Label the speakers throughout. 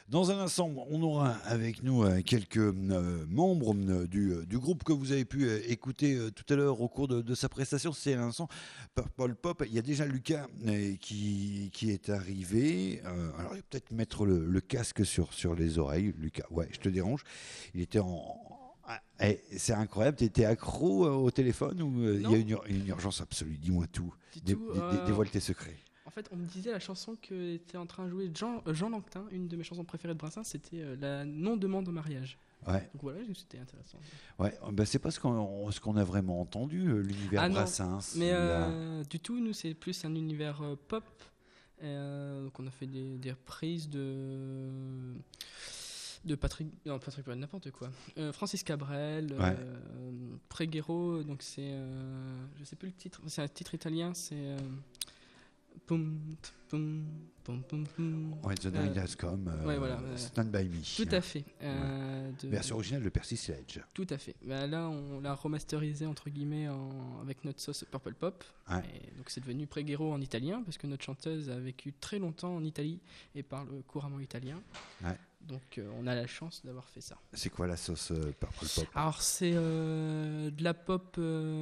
Speaker 1: Dans un instant, on aura avec nous quelques membres du groupe que vous avez pu écouter tout à l'heure au cours de sa prestation. C'est un son Purple Pop. Il y a déjà Lucas qui est arrivé. Alors, il va peut-être mettre le casque sur les oreilles. Lucas, ouais, je te dérange. Il était c'est incroyable. Tu étais accro au téléphone ou il y a une urgence absolue? Dis-moi tout. Dévoile tes secrets.
Speaker 2: En fait, on me disait la chanson que était en train de jouer Jean Lanquetin, une de mes chansons préférées de Brassens, c'était la non-demande au mariage.
Speaker 1: Ouais.
Speaker 2: Donc voilà, c'était intéressant.
Speaker 1: Ouais, bah c'est pas ce qu'on a vraiment entendu, l'univers Brassens.
Speaker 2: Mais du tout, nous, c'est plus un univers pop. Donc on a fait des reprises de Patrick Bruel, n'importe quoi. Francis Cabrel, Preghiero, donc c'est, je sais plus le titre, c'est un titre italien, c'est Pum, pum, pum, pum, pum.
Speaker 1: Ouais, The Night Has Come,
Speaker 2: voilà,
Speaker 1: Stand By Me.
Speaker 2: Tout à fait.
Speaker 1: Version originale de Percy Sledge.
Speaker 2: Tout à fait. Là, on l'a remasterisé entre guillemets avec notre sauce Purple Pop.
Speaker 1: Ouais.
Speaker 2: Et donc c'est devenu Preghiero en italien parce que notre chanteuse a vécu très longtemps en Italie et parle couramment italien.
Speaker 1: Ouais.
Speaker 2: Donc on a la chance d'avoir fait ça.
Speaker 1: C'est quoi la sauce Purple Pop?
Speaker 2: Alors c'est de la pop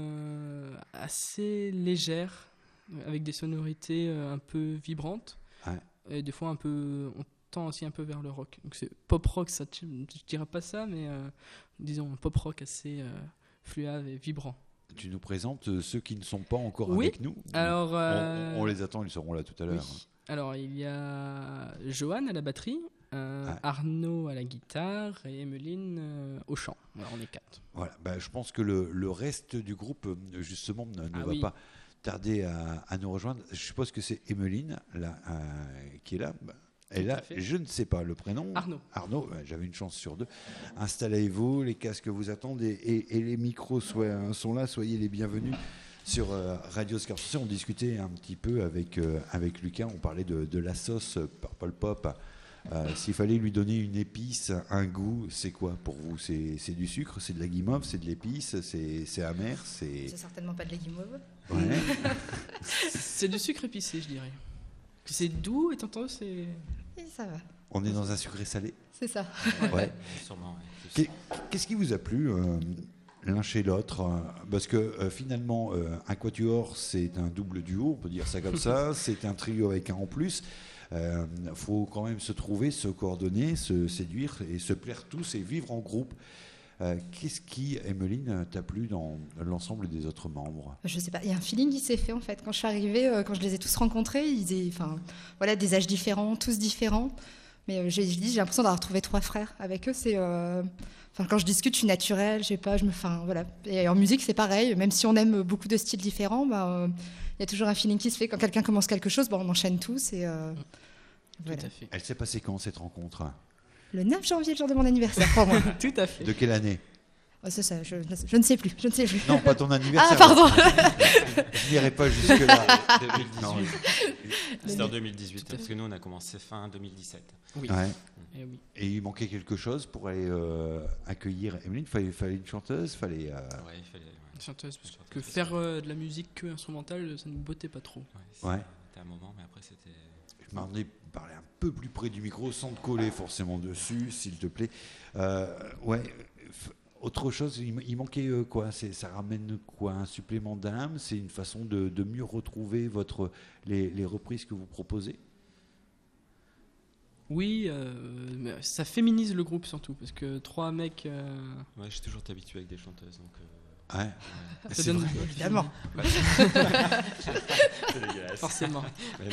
Speaker 2: assez légère, avec des sonorités un peu vibrantes.
Speaker 1: Ouais.
Speaker 2: Et des fois on tend aussi un peu vers le rock. Donc c'est pop rock, ça, je dirais pas ça, mais disons pop rock assez fluide et vibrant.
Speaker 1: Tu nous présentes ceux qui ne sont pas encore
Speaker 2: Oui.
Speaker 1: avec nous?
Speaker 2: Alors,
Speaker 1: on les attend, ils seront là tout à l'heure.
Speaker 2: Oui. Alors il y a Johan à la batterie, Arnaud à la guitare et Emeline au chant. Alors on est 4.
Speaker 1: Voilà, je pense que le reste du groupe justement ne va pas tarder à nous rejoindre. Je suppose que c'est Emeline là, qui est là. Et là, je ne sais pas le prénom. Arnaud, j'avais une chance sur deux. Installez-vous, les casques vous attendent et les micros sont là, soyez les bienvenus sur Radio Scarpe. On discutait un petit peu avec Lucas, on parlait de la sauce Purple Pop. S'il fallait lui donner une épice, un goût, c'est quoi pour vous? C'est du sucre, c'est de la guimauve, c'est de l'épice, c'est amer,
Speaker 3: c'est certainement pas de la guimauve.
Speaker 1: Ouais.
Speaker 2: C'est du sucre épicé, je dirais. C'est doux et t'entends, c'est...
Speaker 3: Et ça va.
Speaker 1: On est dans un sucré salé.
Speaker 3: C'est ça.
Speaker 1: Ouais.
Speaker 4: Sûrement, ouais.
Speaker 1: Qu'est-ce qui vous a plu l'un chez l'autre? Parce que finalement, un quatuor, c'est un double duo, on peut dire ça comme ça. C'est un trio avec un en plus. Faut quand même se trouver, se coordonner, se séduire et se plaire tous et vivre en groupe. Qu'est-ce qui, Emeline, t'a plu dans l'ensemble des autres membres?
Speaker 3: Je sais pas, il y a un feeling qui s'est fait en fait. Quand je suis arrivée, quand je les ai tous rencontrés, voilà, des âges différents, tous différents. Mais j'ai l'impression d'avoir trouvé 3 frères. Avec eux, c'est... quand je discute, je suis naturelle, je sais pas, voilà. Et en musique, c'est pareil. Même si on aime beaucoup de styles différents, il y a toujours un feeling qui se fait. Quand quelqu'un commence quelque chose, on enchaîne tous. Et, voilà.
Speaker 2: Tout à fait.
Speaker 1: Elle s'est passée quand cette rencontre?
Speaker 3: Le 9 janvier, le jour de mon anniversaire, pour moi.
Speaker 2: Tout à fait.
Speaker 1: De quelle année?
Speaker 3: Ça, je ne sais plus.
Speaker 1: Non, pas ton anniversaire.
Speaker 3: Ah, pardon.
Speaker 1: Je n'irai pas jusque-là.
Speaker 4: 2018. C'était en 2018, parce que nous, on a commencé fin 2017.
Speaker 2: Oui.
Speaker 1: Ouais.
Speaker 2: Oui.
Speaker 1: Et il manquait quelque chose pour aller accueillir Emeline? Fallait une chanteuse?
Speaker 4: Ouais, il fallait...
Speaker 2: Une chanteuse, parce que faire de la musique que instrumentale, ça ne me bottait pas trop.
Speaker 1: Ouais.
Speaker 4: C'était un moment, mais après, c'était...
Speaker 1: Je m'en ai parlé un peu plus près du micro, sans te coller forcément dessus, s'il te plaît. Autre chose, il manquait quoi? Ça ramène quoi? Un supplément d'âme? C'est une façon de mieux retrouver les reprises que vous proposez?
Speaker 2: Oui, mais ça féminise le groupe surtout, parce que 3 mecs...
Speaker 4: Ouais, j'ai toujours été habitué avec des chanteuses, donc...
Speaker 1: Ouais.
Speaker 2: Ça
Speaker 1: C'est
Speaker 2: donne
Speaker 1: vrai.
Speaker 3: Évidemment.
Speaker 4: C'est dégueulasse.
Speaker 2: Forcément.
Speaker 4: Mais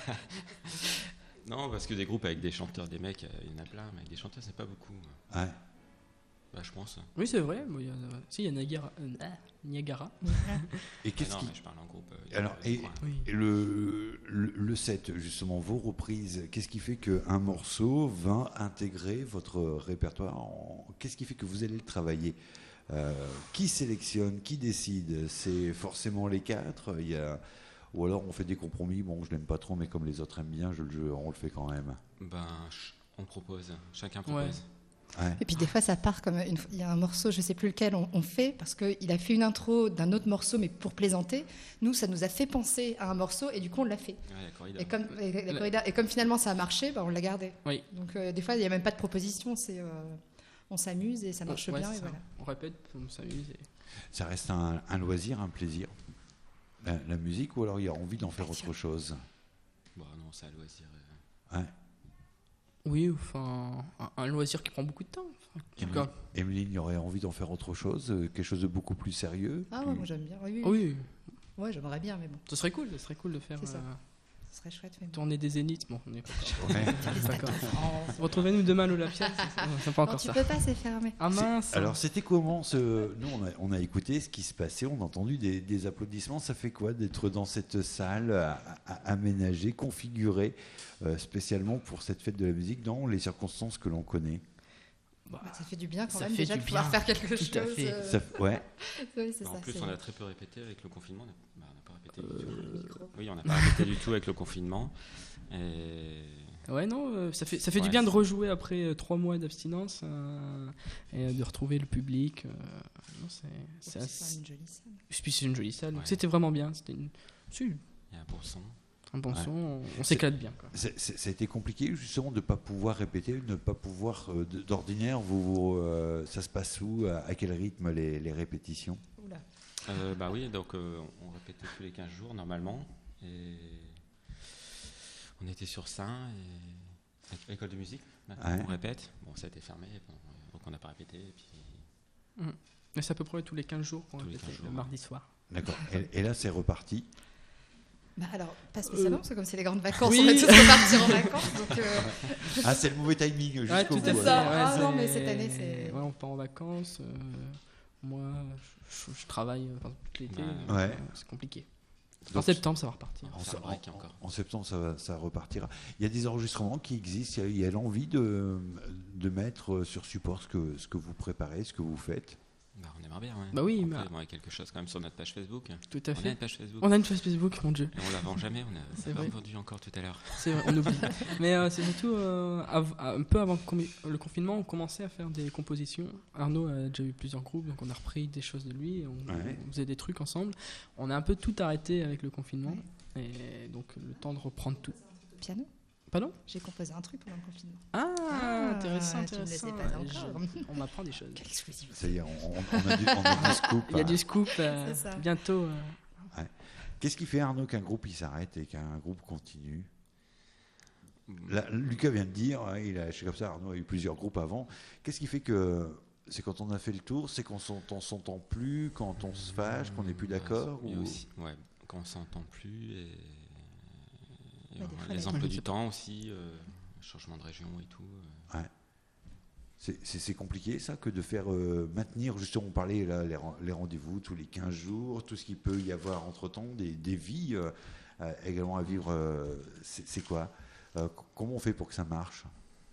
Speaker 4: non, parce que des groupes avec des chanteurs, des mecs, il y en a plein, mais avec des chanteurs, c'est pas beaucoup.
Speaker 1: Ouais.
Speaker 4: Je pense.
Speaker 2: Oui, c'est vrai. Il y a Niagara.
Speaker 1: Et qu'est-ce
Speaker 4: mais je parle en groupe.
Speaker 1: Alors, et le set, justement, vos reprises, qu'est-ce qui fait qu'un morceau va intégrer votre répertoire? Qu'est-ce qui fait que vous allez le travailler? Qui sélectionne? Qui décide? C'est forcément les 4? Ou alors on fait des compromis, bon, je l'aime pas trop, mais comme les autres aiment bien, on le fait quand même.
Speaker 4: On propose, chacun propose.
Speaker 1: Ouais.
Speaker 3: Et puis des fois, ça part comme il y a un morceau, je ne sais plus lequel on fait, parce qu'il a fait une intro d'un autre morceau, mais pour plaisanter. Nous, ça nous a fait penser à un morceau, et du coup, on l'a fait.
Speaker 4: Ouais, la corrida.
Speaker 3: La corrida. Et comme finalement ça a marché, on l'a gardé.
Speaker 2: Oui.
Speaker 3: Donc des fois, il n'y a même pas de proposition, on s'amuse et ça marche bien. Et voilà.
Speaker 2: On répète, on s'amuse.
Speaker 1: Ça reste un loisir, un plaisir, la musique, ou alors il y a envie d'en faire autre chose?
Speaker 4: Bon, non, c'est un loisir.
Speaker 1: Ouais.
Speaker 2: Oui, enfin, un loisir qui prend beaucoup de temps.
Speaker 1: Emeline, il y aurait envie d'en faire autre chose, quelque chose de beaucoup plus sérieux?
Speaker 3: Ah ouais, moi j'aime bien. Oui.
Speaker 2: Oui.
Speaker 3: Ouais, j'aimerais bien, mais bon.
Speaker 2: Ce serait cool de faire.
Speaker 3: C'est ça. Ce serait chouette. Mais bon.
Speaker 2: Tourner des zéniths. Bon, on n'est pas
Speaker 1: Ouais.
Speaker 2: d'accord. Retrouvez-nous demain à l'Olympia. C'est pas encore
Speaker 3: tu
Speaker 2: ça.
Speaker 3: peux pas, c'est fermé.
Speaker 2: Ah mince.
Speaker 1: Alors c'était comment nous on a écouté ce qui se passait, on a entendu des applaudissements. Ça fait quoi d'être dans cette salle aménagée, configurée spéciaalement pour cette fête de la musique dans les circonstances que l'on connaît?
Speaker 3: Ça fait du bien quand
Speaker 2: ça
Speaker 3: même
Speaker 2: fait
Speaker 3: déjà
Speaker 2: du
Speaker 3: de pouvoir
Speaker 2: bien.
Speaker 3: faire quelque
Speaker 2: Tout à
Speaker 3: chose.
Speaker 2: fait.
Speaker 1: Ouais.
Speaker 3: Oui, c'est
Speaker 4: En
Speaker 3: ça.
Speaker 4: plus, on a très peu répété avec le confinement. On n'a pas répété du tout. Oui, on n'a pas répété du tout avec le confinement. Et...
Speaker 2: Ouais, non, ça fait du bien de rejouer après 3 mois d'abstinence et de retrouver le public. Non, c'est
Speaker 3: une jolie salle.
Speaker 2: Puis c'est une jolie salle. Donc
Speaker 4: Ouais.
Speaker 2: C'était vraiment bien. C'était
Speaker 4: Il y a un bon son.
Speaker 2: un bon
Speaker 1: Ouais.
Speaker 2: son. On s'éclate bien. Quoi.
Speaker 1: Ça a été compliqué justement de ne pas pouvoir répéter, de ne pas pouvoir d'ordinaire. Ça se passe où, à quel rythme les répétitions?
Speaker 3: Oula.
Speaker 4: Bah oui, donc on répétait tous les 15 jours normalement. Et on était sur Saint et avec l'école de musique. Maintenant,
Speaker 1: Ouais.
Speaker 4: on répète. Bon, ça a été fermé, donc on n'a pas répété. Et puis...
Speaker 2: Mais c'est à peu près tous les 15 jours qu'on
Speaker 4: Tous les
Speaker 2: répétait
Speaker 4: 15 jours,
Speaker 2: le mardi soir.
Speaker 1: D'accord. Et là c'est reparti.
Speaker 3: Bah alors, pas spécialement, parce que comme c'est les grandes vacances,
Speaker 2: Oui.
Speaker 3: on va tous repartir en vacances. Donc,
Speaker 1: Ah, c'est le mauvais timing jusqu'au
Speaker 2: Ouais, tout
Speaker 1: bout.
Speaker 2: à fait.
Speaker 3: C'est ça.
Speaker 2: Ouais,
Speaker 3: Ah non, mais cette année, c'est-
Speaker 2: Ouais, on part en vacances. Moi, je travaille tout l'été.
Speaker 4: Ouais.
Speaker 1: Ouais.
Speaker 2: C'est compliqué. En
Speaker 1: Donc,
Speaker 2: septembre, ça va repartir.
Speaker 4: On fait un break encore.
Speaker 1: En septembre, ça repartira. Il y a des enregistrements qui existent. Il y a l'envie de mettre sur support ce que vous préparez, ce que vous faites.
Speaker 4: Bah, on aimerait bien. Ouais.
Speaker 2: Bah oui,
Speaker 4: on
Speaker 2: mais-
Speaker 4: peut quelque chose quand même sur notre page Facebook.
Speaker 2: Tout à
Speaker 4: On a
Speaker 2: fait.
Speaker 4: une page Facebook.
Speaker 2: On a une page Facebook, mon Dieu.
Speaker 4: Et on la vend jamais. On
Speaker 2: C'est
Speaker 4: a
Speaker 2: vrai.
Speaker 4: vendu encore tout à l'heure.
Speaker 2: C'est vrai, on oublie. Mais c'est surtout un peu avant le confinement, on commençait à faire des compositions. Arnaud a déjà eu plusieurs groupes, donc on a repris des choses de lui, et on faisait des trucs ensemble. On a un peu tout arrêté avec le confinement, et donc le temps de reprendre tout.
Speaker 3: Piano.
Speaker 2: Pardon?
Speaker 3: J'ai composé un truc pendant le confinement.
Speaker 2: Ah, intéressant,
Speaker 3: tu ne le sais
Speaker 2: intéressant.
Speaker 3: pas encore.
Speaker 2: On m'apprend des choses.
Speaker 3: Quelle exclusivité.
Speaker 1: Ça y est, on a du scoop.
Speaker 2: Il y a du scoop
Speaker 3: C'est ça.
Speaker 2: bientôt.
Speaker 1: Qu'est-ce qui fait, Arnaud, qu'un groupe il s'arrête et qu'un groupe continue? Là, Lucas vient de dire, je sais comme ça, Arnaud a eu plusieurs groupes avant. Qu'est-ce qui fait que c'est quand on a fait le tour, c'est qu'on s'entend plus, quand on se fâche, qu'on n'est plus d'accord
Speaker 4: Il y a
Speaker 1: ou...
Speaker 4: aussi, ouais, quand on s'entend plus et
Speaker 3: des fois,
Speaker 4: les
Speaker 3: la
Speaker 4: emplois
Speaker 2: technique.
Speaker 4: du temps aussi, changement de région et tout.
Speaker 1: C'est compliqué ça que de faire maintenir, justement on parlait là, les rendez-vous tous les 15 jours, tout ce qu'il peut y avoir entre-temps, des vies également à vivre, c'est quoi comment on fait pour que ça marche?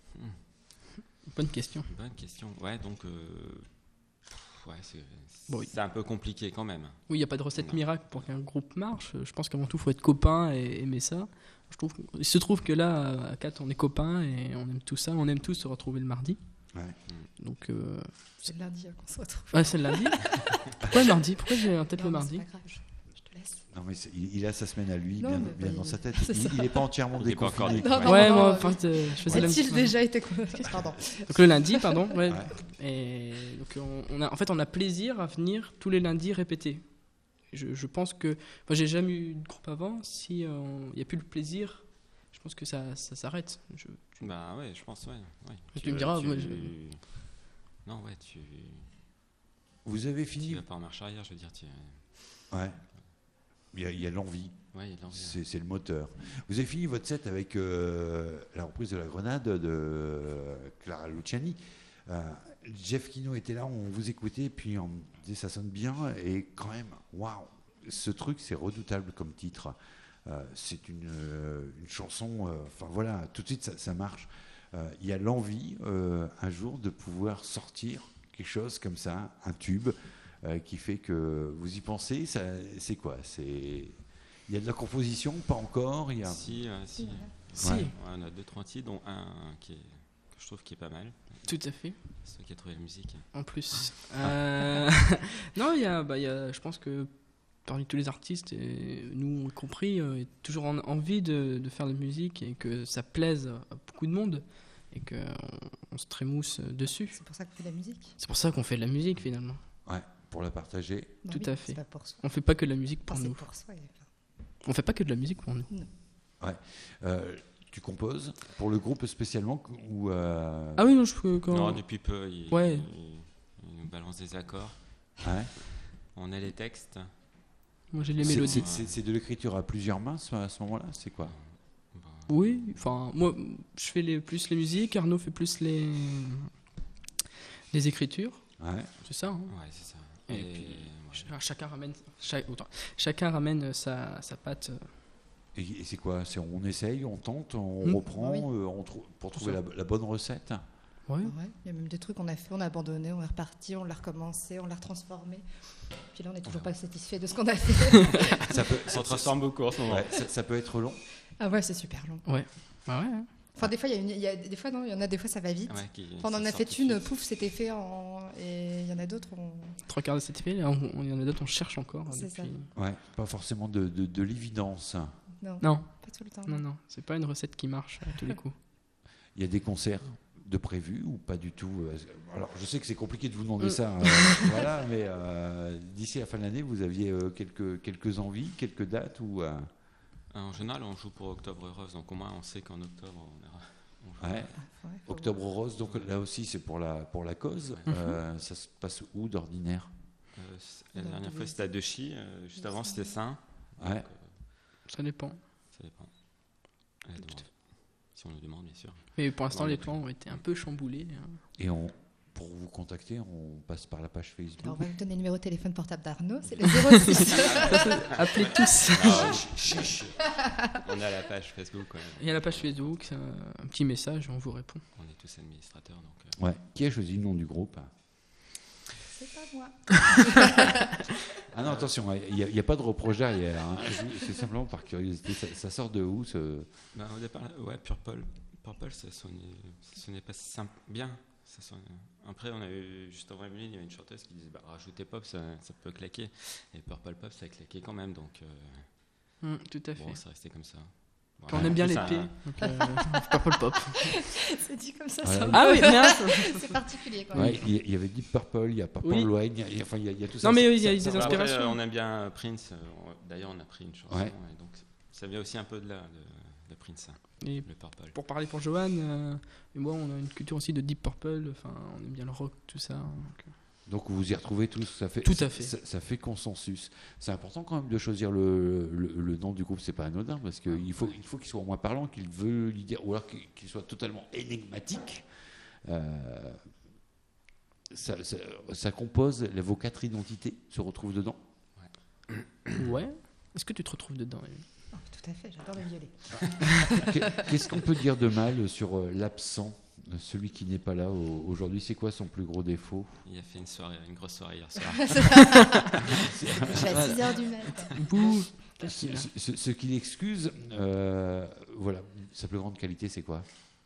Speaker 2: Bonne question.
Speaker 4: Bonne question. Ouais, donc ouais,
Speaker 2: Bon, oui.
Speaker 4: c'est un peu compliqué quand même.
Speaker 2: Oui, il n'y a pas de recette
Speaker 4: Non.
Speaker 2: miracle pour qu'un groupe marche. Je pense qu'avant tout, il faut être copain et aimer ça. Il se trouve que là, à 4, on est copains et on aime tout ça. On aime tous se retrouver le mardi.
Speaker 1: Ouais.
Speaker 2: Donc,
Speaker 3: C'est le lundi qu'on se retrouve.
Speaker 2: c'est le lundi. Pourquoi le mardi? Pourquoi j'ai en tête le
Speaker 3: Non, mais
Speaker 2: mardi?
Speaker 3: c'est pas grave, je te laisse.
Speaker 1: Non mais il a sa semaine à lui,
Speaker 3: Non, mais
Speaker 1: bien
Speaker 3: bah,
Speaker 1: dans sa tête.
Speaker 3: c'est ça.
Speaker 1: Il n'est pas entièrement
Speaker 4: Il est pas encore
Speaker 1: déconfiné.
Speaker 3: Non, non,
Speaker 2: Ouais,
Speaker 3: non,
Speaker 2: moi,
Speaker 3: non,
Speaker 2: enfin, je faisais la
Speaker 3: A-t-il déjà été. Pardon.
Speaker 2: Donc le lundi, pardon. Ouais.
Speaker 1: Ouais.
Speaker 2: Et donc on a plaisir à venir tous les lundis répéter. Je pense que, moi, j'ai jamais eu de groupe avant. Si il n'y a plus le plaisir, je pense que ça s'arrête.
Speaker 4: Bah ouais, je pense, ouais.
Speaker 2: Tu me diras, moi,
Speaker 4: Non, ouais, tu
Speaker 1: Vous avez fini.
Speaker 4: vas pas en marche arrière, je veux dire.
Speaker 1: Ouais. Il y a l'envie.
Speaker 4: Ouais, il y a de l'envie.
Speaker 1: C'est le moteur. Vous avez fini votre set avec la reprise de La Grenade de Clara Luciani. Jeff Kino était là, on vous écoutait, puis on disait ça sonne bien, et quand même, waouh, ce truc c'est redoutable comme titre. C'est une chanson, enfin voilà, tout de suite ça marche. Il y a l'envie un jour de pouvoir sortir quelque chose comme ça, un tube, qui fait que vous y pensez. C'est quoi? Il y a de la composition, pas encore. Il y a...
Speaker 4: Si.
Speaker 2: Si.
Speaker 1: Ouais.
Speaker 4: Ouais, on a 2-3 titres, dont un que je trouve qu'il est pas mal.
Speaker 2: Tout à fait.
Speaker 4: C'est toi qui as trouvé la musique.
Speaker 2: En plus. Non, il y a, je pense que parmi tous les artistes, et nous y compris, il y a toujours envie de faire de la musique et que ça plaise à beaucoup de monde et qu'on se trémousse dessus.
Speaker 3: C'est pour ça qu'on fait de la musique.
Speaker 2: C'est pour ça qu'on fait de la musique finalement.
Speaker 1: Ouais, pour la partager.
Speaker 3: Bah
Speaker 2: Tout
Speaker 3: oui,
Speaker 2: à fait.
Speaker 3: c'est pas pour soi.
Speaker 2: On fait pas que de la musique pour
Speaker 3: Enfin,
Speaker 2: nous.
Speaker 3: c'est pour soi.
Speaker 2: On fait pas que de la musique pour nous.
Speaker 1: Ouais. Tu composes pour le groupe spécialement ou
Speaker 2: Ah oui, non, je peux quand.
Speaker 4: Non, depuis peu, il nous balance des accords.
Speaker 1: Ouais.
Speaker 4: On a les textes.
Speaker 2: Moi j'ai les mélodies.
Speaker 1: C'est de l'écriture à plusieurs mains à ce moment-là, c'est quoi?
Speaker 2: Oui, enfin moi je fais plus les musiques, Arnaud fait plus les écritures.
Speaker 1: Ouais.
Speaker 2: C'est ça. Hein.
Speaker 4: Ouais, c'est ça.
Speaker 2: Et puis, chacun ramène sa patte.
Speaker 1: Et c'est quoi? On essaye, on tente, on reprend pour trouver la bonne recette?
Speaker 2: Ouais.
Speaker 3: Il y a même des trucs qu'on a fait, on a abandonné, on est reparti, on l'a recommencé, on l'a retransformé. Puis là, on n'est toujours pas satisfait de ce qu'on a fait.
Speaker 4: Ça transforme beaucoup en ce moment.
Speaker 1: Ouais, ça peut être long.
Speaker 3: Ah ouais, c'est super long.
Speaker 2: Ouais. Ah ouais.
Speaker 3: Enfin, des fois, il y a des fois, non, il y en a des fois, ça va vite.
Speaker 4: Ouais,
Speaker 3: Enfin, on en a fait une, pouf, c'était fait et il y en a d'autres.
Speaker 2: 3/4 de cet effet, il y en a d'autres, on cherche encore.
Speaker 3: C'est ça.
Speaker 1: Ouais, pas forcément de l'évidence.
Speaker 2: Non.
Speaker 3: Pas tout le temps.
Speaker 2: Non, c'est pas une recette qui marche à tous les coups.
Speaker 1: Il y a des concerts de prévus ou pas du tout? Alors, je sais que c'est compliqué de vous demander ça, voilà, mais d'ici la fin de l'année, vous aviez quelques envies, quelques dates ou
Speaker 4: En général, on joue pour Octobre Rose, donc au moins on sait qu'en octobre on joue.
Speaker 1: Ouais. Octobre Rose, donc là aussi c'est pour la cause. Ça se passe où d'ordinaire?
Speaker 4: La dernière fois c'était à Dechy, juste avant c'était Saint.
Speaker 1: Ouais.
Speaker 4: Donc,
Speaker 2: Ça dépend.
Speaker 4: ça dépend. Si on nous demande, bien sûr.
Speaker 2: Mais pour l'instant, les plans ont été un peu chamboulés.
Speaker 1: Et pour vous contacter, on passe par la page Facebook.
Speaker 3: Alors, on va vous donner le numéro de téléphone portable d'Arnaud, c'est le 06.
Speaker 2: Appelez tous.
Speaker 4: On a la page Facebook.
Speaker 2: Il y a la page Facebook, c'est un petit message, on vous répond.
Speaker 4: On est tous administrateurs. Donc,
Speaker 1: Ouais. Qui a choisi le nom du groupe?
Speaker 3: C'est pas moi.
Speaker 1: Ah non, attention, il n'y a pas de reproche derrière. Hein. C'est simplement par curiosité. Ça sort de où
Speaker 4: au départ, Purple. Purple, ça sonnait pas bien. Après, on a eu, juste avant Emeline, il y avait une chanteuse qui disait rajoutez pop, ça peut claquer. Et Purple Pop, ça a claqué quand même. Donc,
Speaker 2: tout à fait.
Speaker 4: Bon, c'est resté comme ça.
Speaker 2: Bon, on aime bien l'épée, Purple Pop.
Speaker 3: C'est dit comme ça.
Speaker 1: Ouais.
Speaker 2: Ah oui, bien.
Speaker 3: C'est particulier. Quoi.
Speaker 1: Ouais, il y avait Deep Purple, il y a Purple Wine, il y a tout ça.
Speaker 2: Non, mais il y a des inspirations.
Speaker 4: Après, on aime bien Prince. D'ailleurs, on a pris une chanson. Et donc, ça vient aussi un peu de là, de Prince.
Speaker 2: Et
Speaker 4: le Purple.
Speaker 2: Pour parler pour Johan, et moi, on a une culture aussi de Deep Purple. Enfin, on aime bien le rock, tout ça.
Speaker 1: Donc vous vous y retrouvez tous,
Speaker 2: tout à fait.
Speaker 1: Ça fait consensus. C'est important quand même de choisir le nom du groupe, c'est pas anodin parce qu'il faut qu'il soit moins parlant, qu'il veut lui dire, ou alors qu'il soit totalement énigmatique. Ça compose, vos 4 identités se retrouvent dedans.
Speaker 2: Ouais. Est-ce que tu te retrouves dedans, Émilie?
Speaker 3: Tout à fait, j'adore le violet.
Speaker 1: Qu'est-ce qu'on peut dire de mal sur l'absent? Celui qui n'est pas là aujourd'hui, c'est quoi son plus gros défaut?
Speaker 4: Il a fait une grosse soirée hier soir.
Speaker 3: Je suis à 6h du matin.
Speaker 2: Bouh.
Speaker 1: Ce qui l'excuse, voilà, sa plus grande qualité, c'est quoi?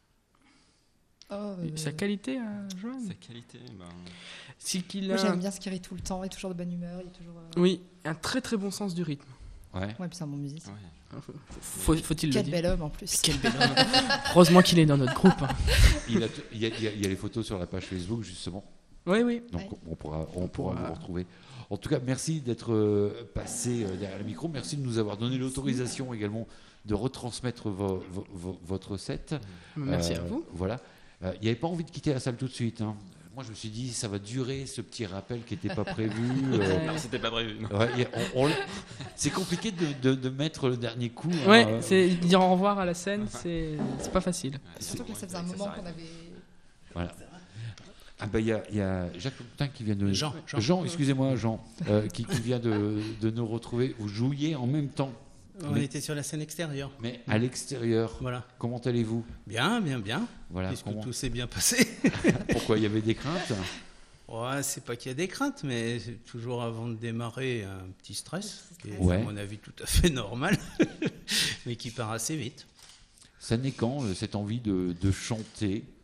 Speaker 2: Sa qualité, Johan?
Speaker 4: Sa qualité,
Speaker 2: c'est qu'il
Speaker 3: Moi, j'aime bien ce qu'il rit tout le temps, il est toujours de bonne humeur. Il est toujours,
Speaker 2: Oui, un très très bon sens du rythme.
Speaker 1: Ouais,
Speaker 3: puis c'est un bon musicien.
Speaker 4: Ouais.
Speaker 2: Faut-il le dire?
Speaker 3: Quel bel homme en plus.
Speaker 2: Quel bel homme. Heureusement qu'il est dans notre groupe. Hein.
Speaker 1: il y a les photos sur la page Facebook, justement.
Speaker 2: Oui.
Speaker 1: Donc on pourra vous retrouver. En tout cas, merci d'être passé derrière le micro. Merci de nous avoir donné l'autorisation également de retransmettre votre set.
Speaker 2: Merci à vous.
Speaker 1: Voilà. Il n'y avait pas envie de quitter la salle tout de suite. Hein. Moi, je me suis dit, ça va durer ce petit rappel qui n'était pas prévu.
Speaker 4: Non, c'était pas prévu. Non.
Speaker 1: Ouais, c'est compliqué de mettre le dernier coup.
Speaker 2: Ouais, c'est dire au revoir à la scène, c'est pas facile.
Speaker 3: Surtout que ça faisait un moment qu'on avait.
Speaker 1: Voilà. Ah ben, il y a Jacques Loutin qui vient de...
Speaker 5: Jean,
Speaker 1: excusez-moi, Jean, qui vient de nous retrouver. Vous jouiez en même temps.
Speaker 5: On était sur la scène extérieure.
Speaker 1: Mais à l'extérieur,
Speaker 5: voilà.
Speaker 1: Comment allez-vous?
Speaker 5: Bien.
Speaker 1: Voilà,
Speaker 5: puisque tout s'est bien passé.
Speaker 1: Pourquoi il y avait des craintes?
Speaker 5: Ouais, c'est pas qu'il y a des craintes, mais c'est toujours avant de démarrer un petit stress, qui est à mon avis tout à fait normal, mais qui part assez vite.
Speaker 1: Ça naît quand, cette envie de chanter?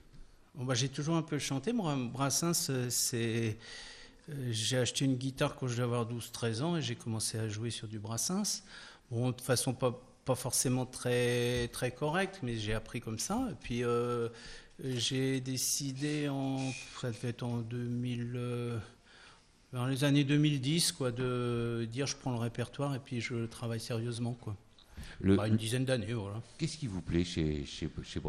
Speaker 5: J'ai toujours un peu chanté. Moi, Brassens, j'ai acheté une guitare quand je devais avoir 12-13 ans et j'ai commencé à jouer sur du Brassens. Bon, de façon pas forcément très, très correcte, mais j'ai appris comme ça. Et puis, j'ai décidé, ça devait être en 2000, dans les années 2010, quoi, de dire je prends le répertoire et puis je travaille sérieusement, quoi. Une dizaine d'années, voilà.
Speaker 1: Qu'est-ce qui vous plaît chez Brassens ?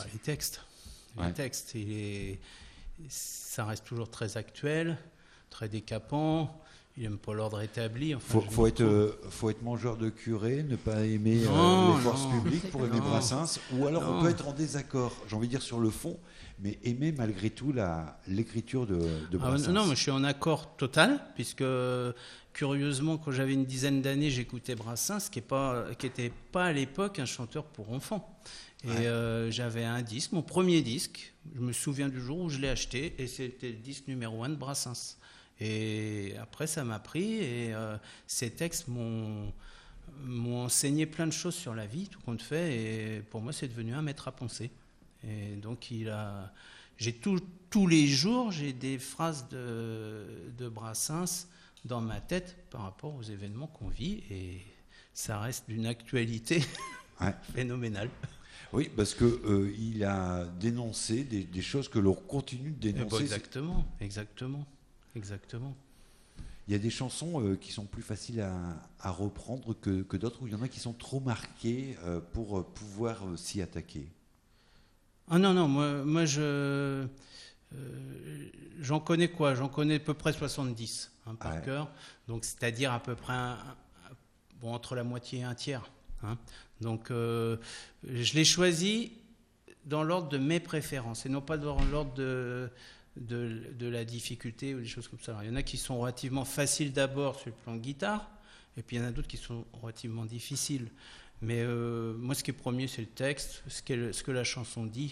Speaker 5: Les textes. Les textes, ça reste toujours très actuel, très décapant. Il n'aime pas l'ordre établi. Enfin,
Speaker 1: faut être mangeur de curé, ne pas aimer les forces publiques pour aimer Brassens, ou alors on peut être en désaccord, j'ai envie de dire sur le fond, mais aimer malgré tout l'écriture de Brassens.
Speaker 5: Non, moi je suis en accord total, puisque curieusement, quand j'avais une dizaine d'années, j'écoutais Brassens, qui n'était pas à l'époque un chanteur pour enfants. Et j'avais un disque, mon premier disque, je me souviens du jour où je l'ai acheté, et c'était le disque numéro 1 de Brassens. Et après, ça m'a pris, et ces textes m'ont enseigné plein de choses sur la vie, tout compte fait, et pour moi, c'est devenu un maître à penser. Et donc, tous les jours, j'ai des phrases de Brassens dans ma tête par rapport aux événements qu'on vit, et ça reste d'une actualité phénoménale.
Speaker 1: Oui, parce qu'il a dénoncé des choses que l'on continue de dénoncer.
Speaker 5: Exactement.
Speaker 1: Il y a des chansons qui sont plus faciles à reprendre que d'autres, où il y en a qui sont trop marquées pour pouvoir s'y attaquer.
Speaker 5: Ah non, moi j'en connais quoi ? J'en connais à peu près 70 par cœur. Donc c'est-à-dire à peu près entre la moitié et un tiers. Donc je l'ai choisi dans l'ordre de mes préférences et non pas dans l'ordre de la difficulté ou des choses comme ça. Alors, il y en a qui sont relativement faciles d'abord sur le plan de guitare, et puis il y en a d'autres qui sont relativement difficiles. Mais moi, ce qui est premier, c'est le texte, ce que la chanson dit.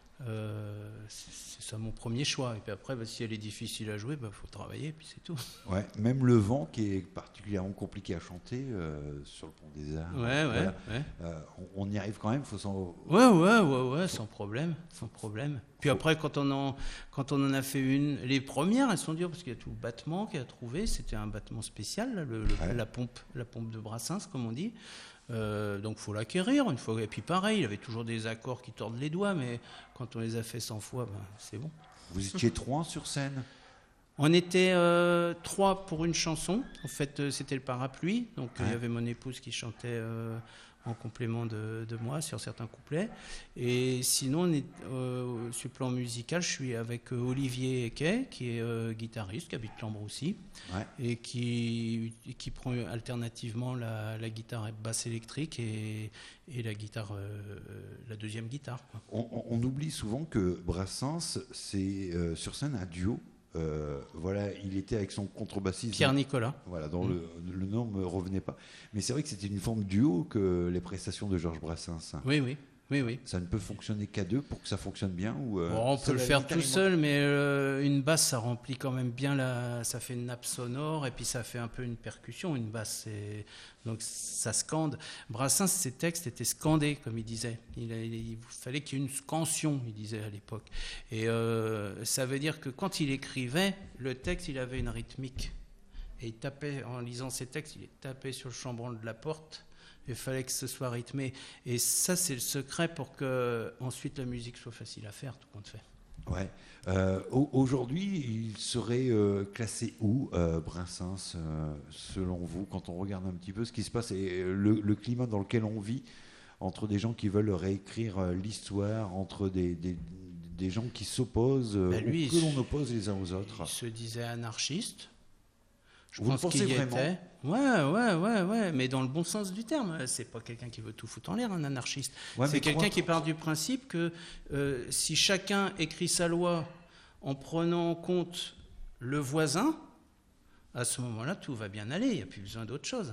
Speaker 5: C'est ça mon premier choix. Et puis après, si elle est difficile à jouer, faut travailler, et puis c'est tout.
Speaker 1: Ouais, même Le Vent, qui est particulièrement compliqué à chanter sur le Pont des Arts. On y arrive quand même, faut s'en.
Speaker 5: Ouais, sans problème. Puis après, quand on en a fait une, les premières, elles sont dures parce qu'il y a tout le battement qu'il a trouvé. C'était un battement spécial, la pompe de Brassens, comme on dit. Donc il faut l'acquérir une fois. Et puis pareil, il avait toujours des accords qui tordent les doigts, mais quand on les a fait 100 fois, c'est bon.
Speaker 1: Vous étiez 3 sur scène ?
Speaker 5: On était 3 pour une chanson. En fait, c'était le parapluie. Donc il y avait mon épouse qui chantait en complément de moi sur certains couplets. Et sinon, sur le plan musical, je suis avec Olivier Equet, qui est guitariste, qui habite Lambroussy, et qui prend alternativement la guitare basse électrique et la guitare, la deuxième guitare.
Speaker 1: On oublie souvent que Brassens, c'est sur scène un duo. Il était avec son contrebassiste
Speaker 5: Pierre Nicolas,
Speaker 1: dont le nom ne me revenait pas, mais c'est vrai que c'était une forme duo que les prestations de Georges Brassens.
Speaker 5: Oui.
Speaker 1: Ça ne peut fonctionner qu'à deux pour que ça fonctionne bien, ou
Speaker 5: on peut le faire tout seul, mais une basse, ça remplit quand même bien ça fait une nappe sonore, et puis ça fait un peu une percussion, une basse, donc ça scande. Brassens, ses textes étaient scandés, comme il disait. Il fallait qu'il y ait une scansion, il disait à l'époque. Et ça veut dire que quand il écrivait, le texte, il avait une rythmique. Et il tapait, en lisant ses textes, il tapait sur le chambranle de la porte. Il fallait que ce soit rythmé. Et ça, c'est le secret pour que ensuite la musique soit facile à faire, tout compte fait.
Speaker 1: Ouais. Aujourd'hui, il serait classé où, Brassens, selon vous, quand on regarde un petit peu ce qui se passe et le climat dans lequel on vit, entre des gens qui veulent réécrire l'histoire, entre des gens qui s'opposent, que l'on oppose les uns aux autres.
Speaker 5: Il se disait anarchiste.
Speaker 1: Vous le pensez vraiment ?
Speaker 5: Ouais, mais dans le bon sens du terme. C'est pas quelqu'un qui veut tout foutre en l'air, un anarchiste. C'est quelqu'un qui part du principe que si chacun écrit sa loi en prenant en compte le voisin, à ce moment-là, tout va bien aller. Il n'y a plus besoin d'autre chose.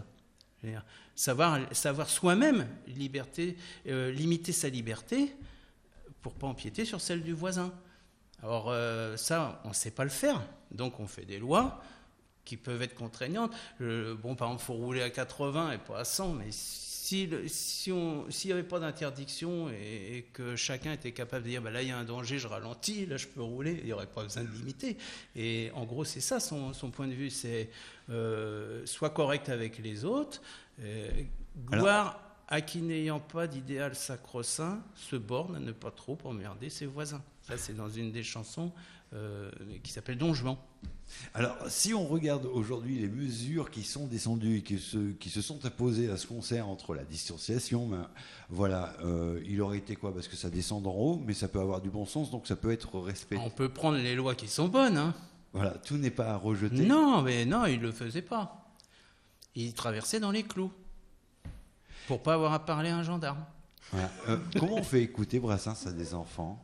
Speaker 5: Savoir soi-même limiter sa liberté pour pas empiéter sur celle du voisin. Alors ça, on ne sait pas le faire. Donc on fait des lois qui peuvent être contraignantes. Par exemple, il faut rouler à 80 et pas à 100, mais s'il n'y avait pas d'interdiction et que chacun était capable de dire là il y a un danger, je ralentis, là je peux rouler, il n'y aurait pas besoin de limiter. Et en gros c'est ça son point de vue, c'est soit correct avec les autres, gloire à qui n'ayant pas d'idéal sacro-saint se borne à ne pas trop emmerder ses voisins. Ça c'est dans une des chansons qui s'appelle Don Juan.
Speaker 1: Alors, si on regarde aujourd'hui les mesures qui sont descendues et qui se sont imposées à ce concert entre la distanciation, il aurait été quoi? Parce que ça descend d'en haut, mais ça peut avoir du bon sens, donc ça peut être respecté.
Speaker 5: On peut prendre les lois qui sont bonnes. Hein.
Speaker 1: Voilà, tout n'est pas à rejeter.
Speaker 5: Non, il ne le faisait pas. Il traversait dans les clous pour pas avoir à parler à un gendarme.
Speaker 1: Voilà. Comment on fait écouter Brassens à des enfants?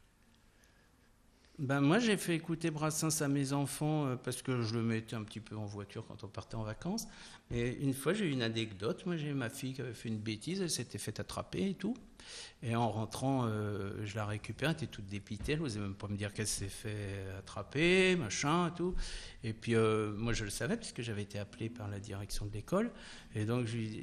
Speaker 5: Moi, j'ai fait écouter Brassens à mes enfants parce que je le mettais un petit peu en voiture quand on partait en vacances. Et une fois, j'ai eu une anecdote. Moi, j'ai ma fille qui avait fait une bêtise. Elle s'était fait attraper et tout. Et en rentrant, je la récupère. Elle était toute dépitée. Elle n'osait même pas me dire qu'elle s'est fait attraper, machin et tout. Et puis, moi, je le savais puisque j'avais été appelé par la direction de l'école. Et donc,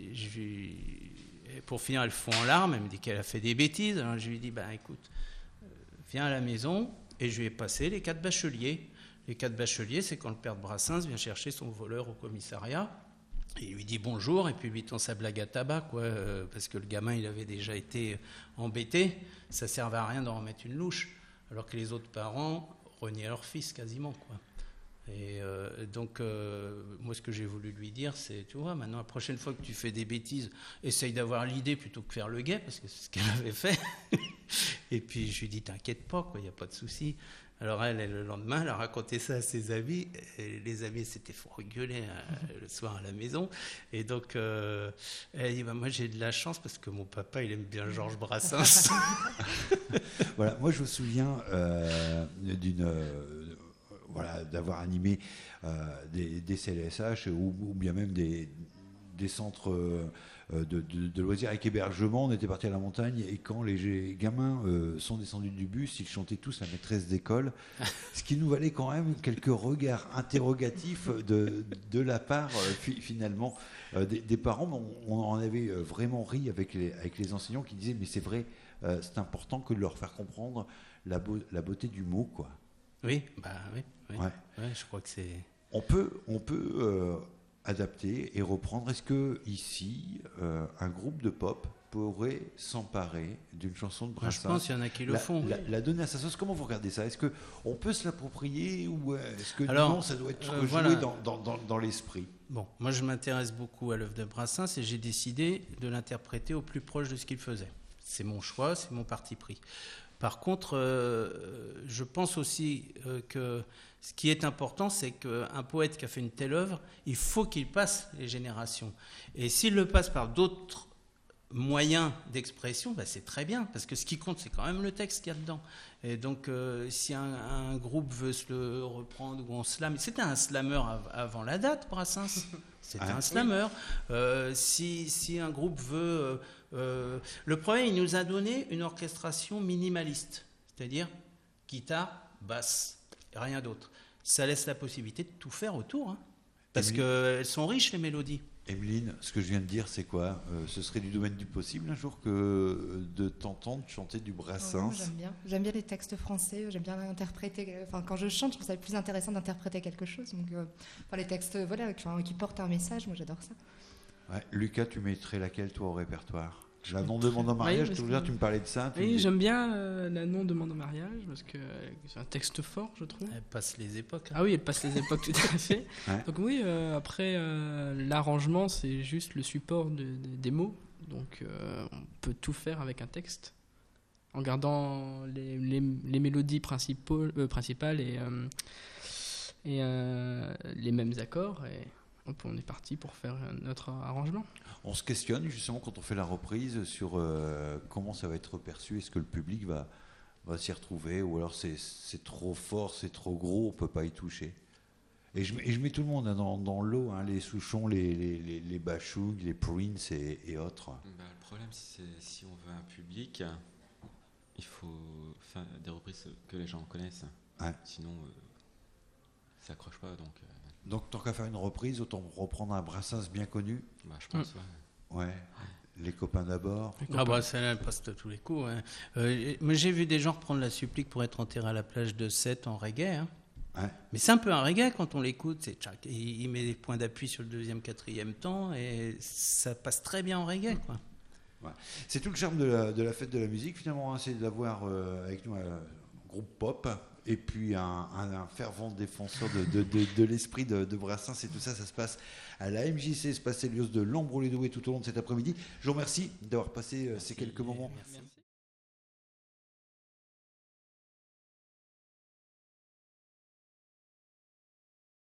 Speaker 5: pour finir, elle fond en larmes. Elle me dit qu'elle a fait des bêtises. Alors, je lui dis, écoute, viens à la maison. Et je lui ai passé les 4 bacheliers. Les 4 bacheliers, c'est quand le père de Brassens vient chercher son voleur au commissariat. Et il lui dit bonjour, et puis il lui tend sa blague à tabac, parce que le gamin, il avait déjà été embêté. Ça ne servait à rien d'en remettre une louche. Alors que les autres parents reniaient leur fils quasiment, Et donc, moi, ce que j'ai voulu lui dire, c'est, tu vois, maintenant, la prochaine fois que tu fais des bêtises, essaye d'avoir l'idée plutôt que faire le guet, parce que c'est ce qu'elle avait fait. Et puis, je lui dis, t'inquiète pas, il n'y a pas de souci. Alors, elle, le lendemain, elle a raconté ça à ses amis. Et les amis s'étaient fait engueuler le soir à la maison. Et donc, elle dit, moi, j'ai de la chance parce que mon papa, il aime bien Georges Brassens.
Speaker 1: Voilà, moi, je me souviens d'avoir animé des CLSH ou bien même des centres de loisirs avec hébergement. On était partis à la montagne et quand les gamins sont descendus du bus, ils chantaient tous la maîtresse d'école, ce qui nous valait quand même quelques regards interrogatifs de la part finalement des parents. On en avait vraiment ri avec les enseignants qui disaient mais c'est vrai, c'est important que de leur faire comprendre la beauté du mot, quoi.
Speaker 5: Oui, oui. Ouais, je crois que c'est...
Speaker 1: On peut adapter et reprendre. Est-ce que ici, un groupe de pop pourrait s'emparer d'une chanson de Brassens?
Speaker 5: Je pense qu'il y en a qui le font.
Speaker 1: La donner à sa sauce. Comment vous regardez ça? Est-ce que on peut se l'approprier ou est-ce que non, ça doit être joué dans l'esprit?
Speaker 5: Bon, moi je m'intéresse beaucoup à l'œuvre de Brassens et j'ai décidé de l'interpréter au plus proche de ce qu'il faisait. C'est mon choix, c'est mon parti pris. Par contre, je pense aussi que ce qui est important, c'est qu'un poète qui a fait une telle œuvre, il faut qu'il passe les générations. Et s'il le passe par d'autres moyens d'expression, c'est très bien, parce que ce qui compte, c'est quand même le texte qu'il y a dedans. Et donc, si un groupe veut se le reprendre ou on slame, c'était un slammer avant la date, Brassens. C'était un slammer. Si un groupe veut... le problème, il nous a donné une orchestration minimaliste, c'est-à-dire guitare, basse, rien d'autre. Ça laisse la possibilité de tout faire autour, parce qu'elles sont riches, les mélodies.
Speaker 1: Emeline, ce que je viens de dire, c'est quoi? Ce serait du domaine du possible un jour que de t'entendre chanter du Brassens?
Speaker 3: J'aime bien les textes français, j'aime bien interpréter. Enfin, quand je chante, je trouve ça plus intéressant d'interpréter quelque chose. Donc, les textes qui portent un message, moi j'adore ça.
Speaker 1: Ouais. Lucas, tu mettrais laquelle toi au répertoire? La non-demande en mariage, tu me parlais de ça.
Speaker 2: Oui, j'aime bien la non-demande en mariage parce que c'est un texte fort, je trouve.
Speaker 5: Elle passe les époques.
Speaker 2: Ah oui, elle passe les époques, tout à fait.
Speaker 1: Ouais.
Speaker 2: Donc oui, après, l'arrangement, c'est juste le support des mots. Donc on peut tout faire avec un texte en gardant les mélodies principales et les mêmes accords. Et on est parti pour faire notre arrangement.
Speaker 1: On se questionne justement quand on fait la reprise sur comment ça va être perçu. Est-ce que le public va s'y retrouver ou alors c'est trop fort, c'est trop gros, on peut pas y toucher. Et je mets tout le monde dans le lot, les Souchon, les Bachung, les Prince et autres.
Speaker 4: Le problème, c'est si on veut un public, il faut faire des reprises que les gens connaissent.
Speaker 1: Ouais.
Speaker 4: Sinon, ça accroche pas.
Speaker 1: Donc, tant qu'à faire une reprise, autant reprendre un Brassens bien connu.
Speaker 4: Je pense,
Speaker 1: Ouais. Les copains d'abord.
Speaker 5: Ah bah celle-là elle passe de tous les coups. Hein. Moi j'ai vu des gens reprendre la supplique pour être enterré à la plage de Sète en reggae. Hein.
Speaker 1: Ouais.
Speaker 5: Mais c'est un peu un reggae quand on l'écoute. C'est tchac, il met des points d'appui sur le deuxième, quatrième temps et ça passe très bien en reggae, quoi.
Speaker 1: Ouais. C'est tout le charme de la fête de la musique finalement, hein, c'est d'avoir avec nous un groupe pop et puis un fervent défenseur de l'esprit de Brassens et tout ça. Ça se passe à la MJC Espace Helios de Lambron-les-Doués tout au long de cet après-midi. Je vous remercie d'avoir passé ces quelques moments.
Speaker 2: Merci.